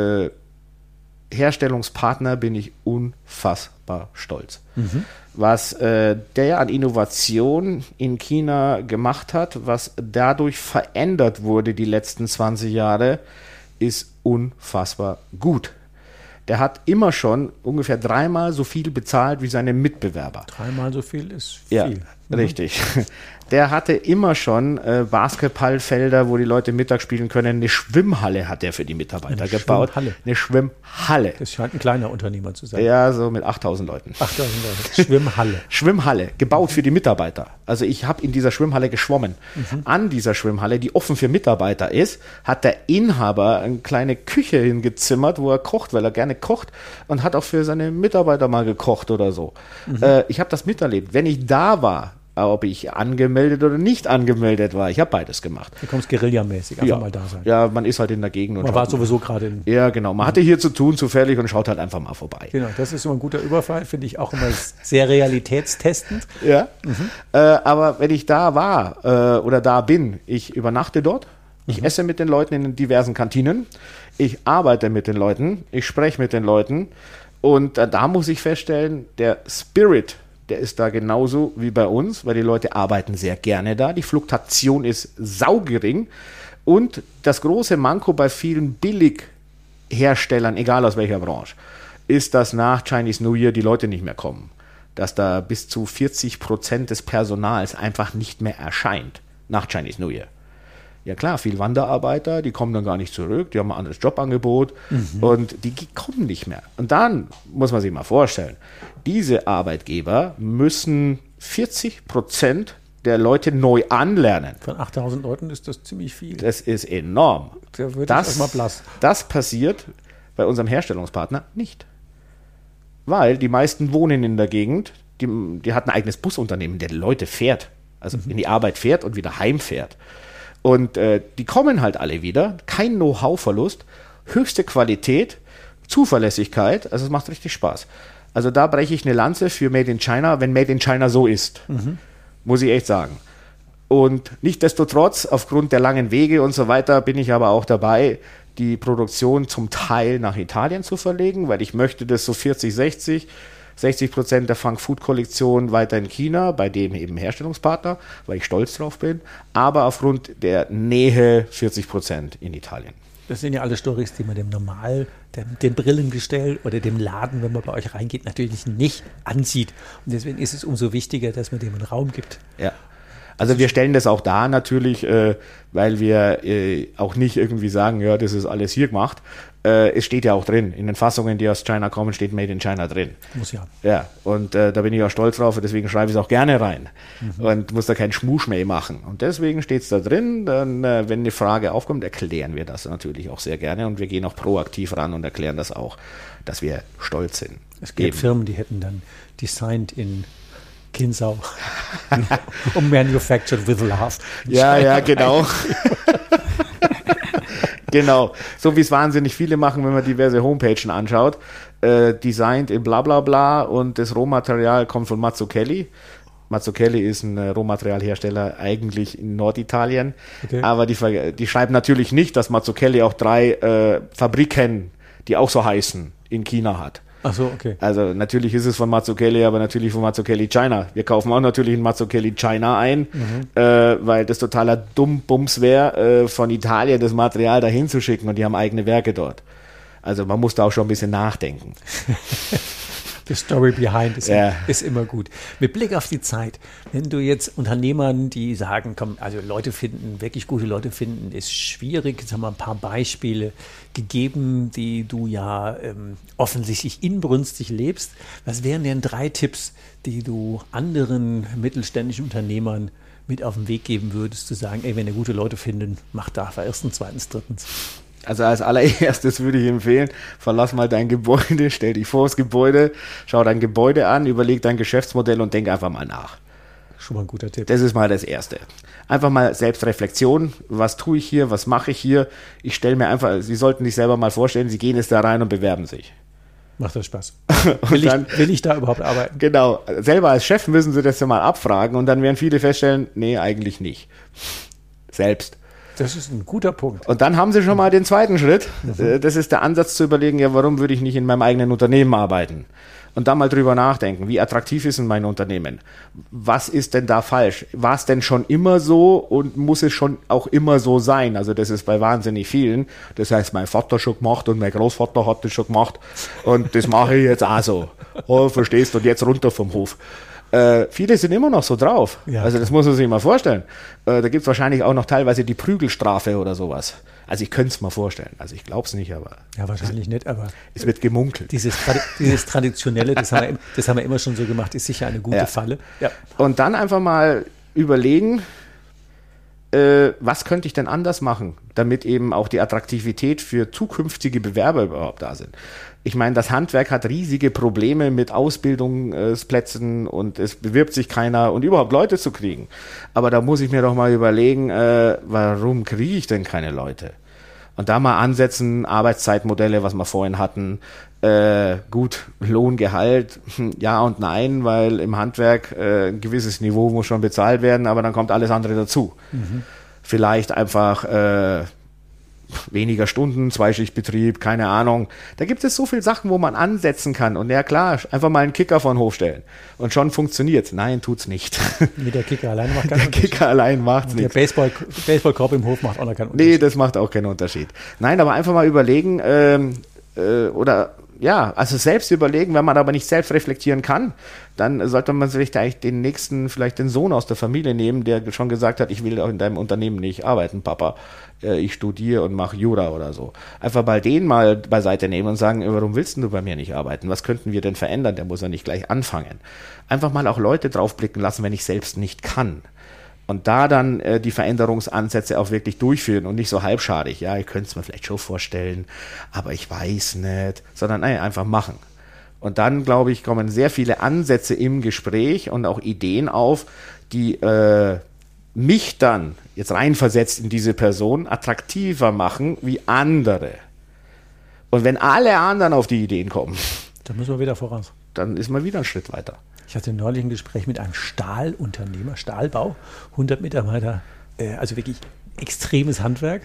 Herstellungspartner bin ich unfassbar stolz. Was der an Innovation in China gemacht hat, was dadurch verändert wurde die letzten 20 Jahre, ist unfassbar gut. Der hat immer schon ungefähr 3-mal so viel bezahlt wie seine Mitbewerber. 3-mal so viel ist viel. Ja, richtig. Der hatte immer schon Basketballfelder, wo die Leute Mittag spielen können. Eine Schwimmhalle hat er für die Mitarbeiter gebaut. Eine Schwimmhalle. Das scheint ein kleiner Unternehmer zu sein. Ja, so mit 8.000 Leuten. 8.000 Leute. Schwimmhalle. Schwimmhalle, gebaut für die Mitarbeiter. Also ich habe in dieser Schwimmhalle geschwommen. An dieser Schwimmhalle, die offen für Mitarbeiter ist, hat der Inhaber eine kleine Küche hingezimmert, wo er kocht, weil er gerne kocht und hat auch für seine Mitarbeiter mal gekocht oder so. Ich habe das miterlebt. Wenn ich da war, ob ich angemeldet oder nicht angemeldet war. Ich habe beides gemacht. Du kommst guerillamäßig, einfach mal da sein. Ja, man ist halt in der Gegend. Und man war sowieso gerade in... Ja, genau. Man hatte hier zu tun, zufällig und schaut halt einfach mal vorbei. Genau, das ist immer ein guter Überfall, finde ich auch immer sehr realitätstestend. Ja, aber wenn ich da war oder da bin, ich übernachte dort, ich esse mit den Leuten in den diversen Kantinen, ich arbeite mit den Leuten, ich spreche mit den Leuten und da muss ich feststellen, der Spirit, der ist da genauso wie bei uns, weil die Leute arbeiten sehr gerne da. Die Fluktuation ist saugering. Und das große Manko bei vielen Billigherstellern, egal aus welcher Branche, ist, dass nach Chinese New Year die Leute nicht mehr kommen. Dass da bis zu 40% des Personals einfach nicht mehr erscheint nach Chinese New Year. Ja klar, viel Wanderarbeiter, die kommen dann gar nicht zurück, die haben ein anderes Jobangebot und die kommen nicht mehr. Und dann muss man sich mal vorstellen, diese Arbeitgeber müssen 40% der Leute neu anlernen. Von 8.000 Leuten ist das ziemlich viel. Das ist enorm. Da wird das erstmal blass. Das passiert bei unserem Herstellungspartner nicht. Weil die meisten wohnen in der Gegend, die hat ein eigenes Busunternehmen, der die Leute fährt, also in die Arbeit fährt und wieder heimfährt. Und die kommen halt alle wieder, kein Know-how-Verlust, höchste Qualität, Zuverlässigkeit, also es macht richtig Spaß. Also da breche ich eine Lanze für Made in China, wenn Made in China so ist, muss ich echt sagen. Und nichtsdestotrotz, aufgrund der langen Wege und so weiter, bin ich aber auch dabei, die Produktion zum Teil nach Italien zu verlegen, weil ich möchte das so 40-60, 60% der Funk-Food-Kollektion weiter in China, bei dem eben Herstellungspartner, weil ich stolz drauf bin, aber aufgrund der Nähe 40% in Italien. Das sind ja alle Storys, die man dem dem Brillengestell oder dem Laden, wenn man bei euch reingeht, natürlich nicht ansieht. Und deswegen ist es umso wichtiger, dass man dem einen Raum gibt. Ja. Also wir stellen das auch da natürlich, weil wir auch nicht irgendwie sagen, ja, das ist alles hier gemacht. Es steht ja auch drin, in den Fassungen, die aus China kommen, steht Made in China drin. Muss ja. Ja, und da bin ich auch stolz drauf, deswegen schreibe ich es auch gerne rein und muss da keinen Schmuschmäh machen. Und deswegen steht es da drin, dann, wenn eine Frage aufkommt, erklären wir das natürlich auch sehr gerne und wir gehen auch proaktiv ran und erklären das auch, dass wir stolz sind. Es gibt Firmen, die hätten dann designed in Kinsau und manufactured with love. Ja, genau. Genau, so wie es wahnsinnig viele machen, wenn man diverse Homepagen anschaut. Designed in bla bla bla und das Rohmaterial kommt von Mazzucchelli. Mazzucchelli ist ein Rohmaterialhersteller eigentlich in Norditalien, okay. Aber die schreiben natürlich nicht, dass Mazzucchelli auch 3 Fabriken, die auch so heißen, in China hat. Ach so, okay. Also natürlich ist es von Mazzucchelli, aber natürlich von Mazzucchelli China. Wir kaufen auch natürlich in Mazzucchelli China ein, weil das totaler Dummbums wäre, von Italien das Material dahin zu schicken und die haben eigene Werke dort. Also man muss da auch schon ein bisschen nachdenken. The story behind ist immer gut. Mit Blick auf die Zeit, wenn du jetzt Unternehmern, die sagen, komm, also wirklich gute Leute finden, ist schwierig. Jetzt haben wir ein paar Beispiele gegeben, die du ja offensichtlich inbrünstig lebst. Was wären denn 3 Tipps, die du anderen mittelständischen Unternehmern mit auf den Weg geben würdest, zu sagen, ey, wenn ihr gute Leute findet, macht da erstens, zweitens, drittens? Also als allererstes würde ich empfehlen, verlass mal dein Gebäude, stell dich vor das Gebäude, schau dein Gebäude an, überleg dein Geschäftsmodell und denk einfach mal nach. Schon mal ein guter Tipp. Das ist mal das Erste. Einfach mal Selbstreflexion, was tue ich hier, was mache ich hier? Ich stelle mir einfach, Sie sollten sich selber mal vorstellen, Sie gehen jetzt da rein und bewerben sich. Macht das Spaß. Will ich da überhaupt arbeiten? Genau, selber als Chef müssen Sie das ja mal abfragen und dann werden viele feststellen, nee, eigentlich nicht. Selbst. Das ist ein guter Punkt. Und dann haben Sie schon mal den zweiten Schritt. Das ist der Ansatz zu überlegen, ja, warum würde ich nicht in meinem eigenen Unternehmen arbeiten? Und dann mal drüber nachdenken, wie attraktiv ist denn mein Unternehmen? Was ist denn da falsch? War es denn schon immer so und muss es schon auch immer so sein? Also das ist bei wahnsinnig vielen. Das heißt, mein Vater schon gemacht und mein Großvater hat das schon gemacht und das mache ich jetzt auch so. Oh, verstehst du? Und jetzt runter vom Hof. Viele sind immer noch so drauf. Ja, also das muss man sich mal vorstellen. Da gibt es wahrscheinlich auch noch teilweise die Prügelstrafe oder sowas. Also ich könnte es mal vorstellen. Also ich glaube es nicht, aber... Ja, wahrscheinlich nicht, aber... Es wird gemunkelt. Dieses Traditionelle, das haben wir immer schon so gemacht, ist sicher eine gute Falle. Ja. Und dann einfach mal überlegen, was könnte ich denn anders machen, damit eben auch die Attraktivität für zukünftige Bewerber überhaupt da sind. Ich meine, das Handwerk hat riesige Probleme mit Ausbildungsplätzen und es bewirbt sich keiner und überhaupt Leute zu kriegen. Aber da muss ich mir doch mal überlegen, warum kriege ich denn keine Leute? Und da mal ansetzen, Arbeitszeitmodelle, was wir vorhin hatten, gut, Lohn, Gehalt, ja und nein, weil im Handwerk ein gewisses Niveau muss schon bezahlt werden, aber dann kommt alles andere dazu. Vielleicht einfach weniger Stunden, Zweischichtbetrieb, keine Ahnung. Da gibt es so viele Sachen, wo man ansetzen kann. Und ja klar, einfach mal einen Kicker vor den Hof stellen. Und schon funktioniert. Nein, tut's nicht. Nee, der Kicker allein macht keinen Unterschied. Der Kicker allein macht's nicht. Der Baseballkorb im Hof macht auch noch keinen Unterschied. Nee, das macht auch keinen Unterschied. Nein, aber einfach mal überlegen, oder also selbst überlegen. Wenn man aber nicht selbst reflektieren kann, dann sollte man sich eigentlich vielleicht den Sohn aus der Familie nehmen, der schon gesagt hat, ich will auch in deinem Unternehmen nicht arbeiten, Papa. Ich studiere und mache Jura oder so. Einfach mal den mal beiseite nehmen und sagen, warum willst du bei mir nicht arbeiten? Was könnten wir denn verändern? Der muss ja nicht gleich anfangen. Einfach mal auch Leute draufblicken lassen, wenn ich selbst nicht kann. Und da dann die Veränderungsansätze auch wirklich durchführen und nicht so halbschadig. Ja, ich könnte es mir vielleicht schon vorstellen, aber ich weiß nicht. Sondern einfach machen. Und dann, glaube ich, kommen sehr viele Ansätze im Gespräch und auch Ideen auf, die mich dann jetzt reinversetzt in diese Person attraktiver machen wie andere. Und wenn alle anderen auf die Ideen kommen, dann müssen wir wieder voraus. Dann ist man wieder einen Schritt weiter. Ich hatte neulich ein Gespräch mit einem Stahlunternehmer, Stahlbau, 100 Mitarbeiter, also wirklich extremes Handwerk.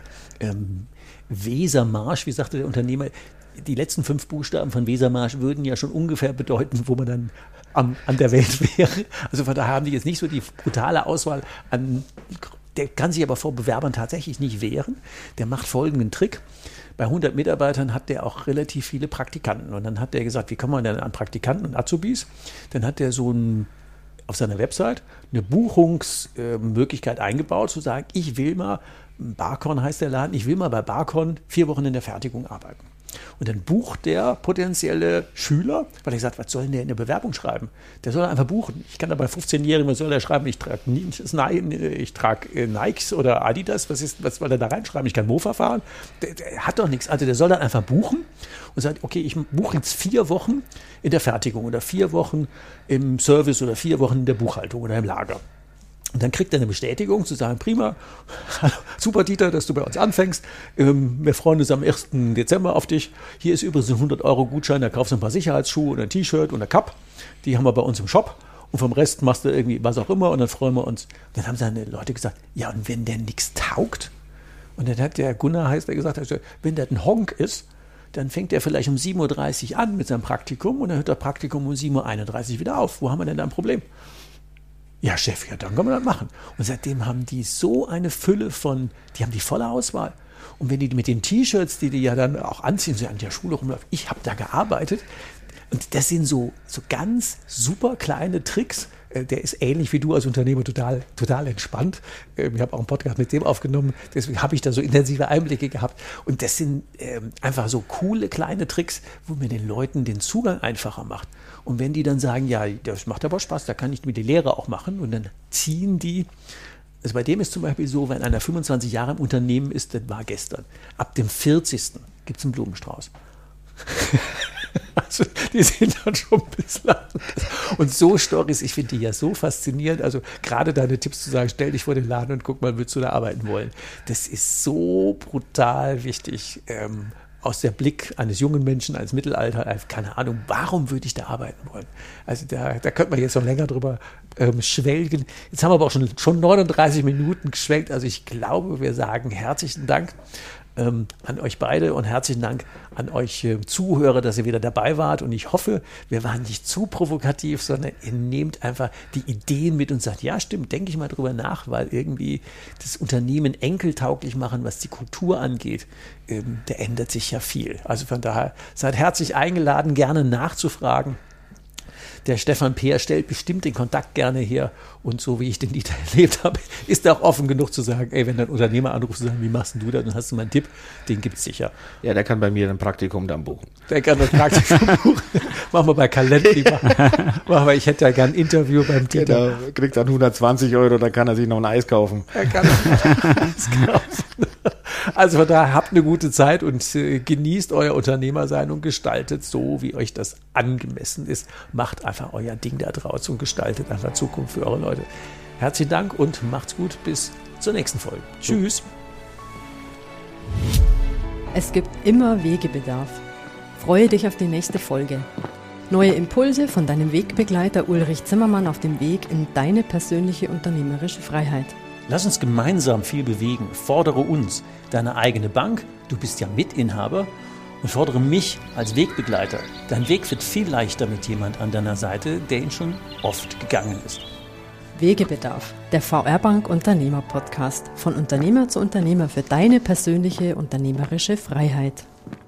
Wesermarsch, wie sagte der Unternehmer, die letzten 5 Buchstaben von Wesermarsch würden ja schon ungefähr bedeuten, wo man dann an der Welt wäre. Also von daher haben die jetzt nicht so die brutale Auswahl der kann sich aber vor Bewerbern tatsächlich nicht wehren. Der macht folgenden Trick. Bei 100 Mitarbeitern hat der auch relativ viele Praktikanten. Und dann hat der gesagt, wie kommt man denn an Praktikanten und Azubis? Dann hat der auf seiner Website eine Buchungsmöglichkeit eingebaut, zu sagen, ich will mal, Barcon heißt der Laden, ich will mal bei Barcon 4 Wochen in der Fertigung arbeiten. Und dann bucht der potenzielle Schüler, weil er gesagt, was soll denn der in der Bewerbung schreiben? Der soll einfach buchen. Ich kann da bei 15-Jährigen, was soll der schreiben? Ich trage Nikes oder Adidas. Was soll der da reinschreiben? Ich kann Mofa fahren. Der hat doch nichts. Also der soll dann einfach buchen und sagt, okay, ich buche jetzt 4 Wochen in der Fertigung oder 4 Wochen im Service oder 4 Wochen in der Buchhaltung oder im Lager. Und dann kriegt er eine Bestätigung zu sagen, prima, super Dieter, dass du bei uns anfängst. Wir freuen uns am 1. Dezember auf dich. Hier ist übrigens ein 100-Euro-Gutschein, da kaufst du ein paar Sicherheitsschuhe und ein T-Shirt und eine Cup. Die haben wir bei uns im Shop. Und vom Rest machst du irgendwie was auch immer und dann freuen wir uns. Und dann haben seine Leute gesagt, ja, und wenn der nichts taugt? Und dann hat der Gunnar, heißt der, gesagt, wenn der ein Honk ist, dann fängt er vielleicht um 7.30 Uhr an mit seinem Praktikum und dann hört das Praktikum um 7.31 Uhr wieder auf. Wo haben wir denn da ein Problem? Ja, Chef, ja, dann können wir das machen. Und seitdem haben die so eine Fülle die haben die volle Auswahl. Und wenn die mit den T-Shirts, die ja dann auch anziehen, so an der Schule rumlaufen, ich habe da gearbeitet. Und das sind so ganz super kleine Tricks. Der ist ähnlich wie du als Unternehmer total entspannt. Ich habe auch einen Podcast mit dem aufgenommen, deswegen habe ich da so intensive Einblicke gehabt. Und das sind einfach so coole kleine Tricks, wo man den Leuten den Zugang einfacher macht. Und wenn die dann sagen, ja, das macht aber Spaß, da kann ich mit die Lehre auch machen und dann ziehen die. Also bei dem ist zum Beispiel so, wenn einer 25 Jahre im Unternehmen ist, das war gestern, ab dem 40. gibt es einen Blumenstrauß. Also die sind dann schon ein bisschen anders. Und so Storys, ich finde die ja so faszinierend. Also gerade deine Tipps zu sagen, stell dich vor den Laden und guck mal, willst du da arbeiten wollen? Das ist so brutal wichtig. Aus der Blick eines jungen Menschen, als Mittelalter, keine Ahnung, warum würde ich da arbeiten wollen? Also da könnte man jetzt noch länger drüber schwelgen. Jetzt haben wir aber auch schon 39 Minuten geschwelgt. Also ich glaube, wir sagen herzlichen Dank an euch beide und herzlichen Dank an euch Zuhörer, dass ihr wieder dabei wart. Und ich hoffe, wir waren nicht zu provokativ, sondern ihr nehmt einfach die Ideen mit und sagt, ja stimmt, denke ich mal drüber nach, weil irgendwie das Unternehmen enkeltauglich machen, was die Kultur angeht, da ändert sich ja viel. Also von daher seid herzlich eingeladen, gerne nachzufragen. Der Stefan Peer stellt bestimmt den Kontakt gerne her und so wie ich den Dieter erlebt habe, ist er auch offen genug zu sagen, ey, wenn dein Unternehmer anruft und sagt, wie machst du das, dann hast du mal einen Tipp, den gibt es sicher. Ja, der kann bei mir ein Praktikum dann buchen. Der kann das Praktikum buchen. Machen wir bei Calendly. Machen wir, ich hätte ja gern ein Interview beim Dieter. Der kriegt dann 120 €, dann kann er sich noch ein Eis kaufen. Er kann ein Eis kaufen. Also von daher habt eine gute Zeit und genießt euer Unternehmersein und gestaltet so, wie euch das angemessen ist. Macht einfach euer Ding da draußen und gestaltet einfach Zukunft für eure Leute. Herzlichen Dank und macht's gut. Bis zur nächsten Folge. Tschüss. Es gibt immer Wegebedarf. Freue dich auf die nächste Folge. Neue Impulse von deinem Wegbegleiter Ulrich Zimmermann auf dem Weg in deine persönliche unternehmerische Freiheit. Lass uns gemeinsam viel bewegen. Fordere uns, deine eigene Bank, du bist ja Mitinhaber, und fordere mich als Wegbegleiter. Dein Weg wird viel leichter mit jemand an deiner Seite, der ihn schon oft gegangen ist. Wegebedarf, der VR-Bank Unternehmer-Podcast. Von Unternehmer zu Unternehmer für deine persönliche unternehmerische Freiheit.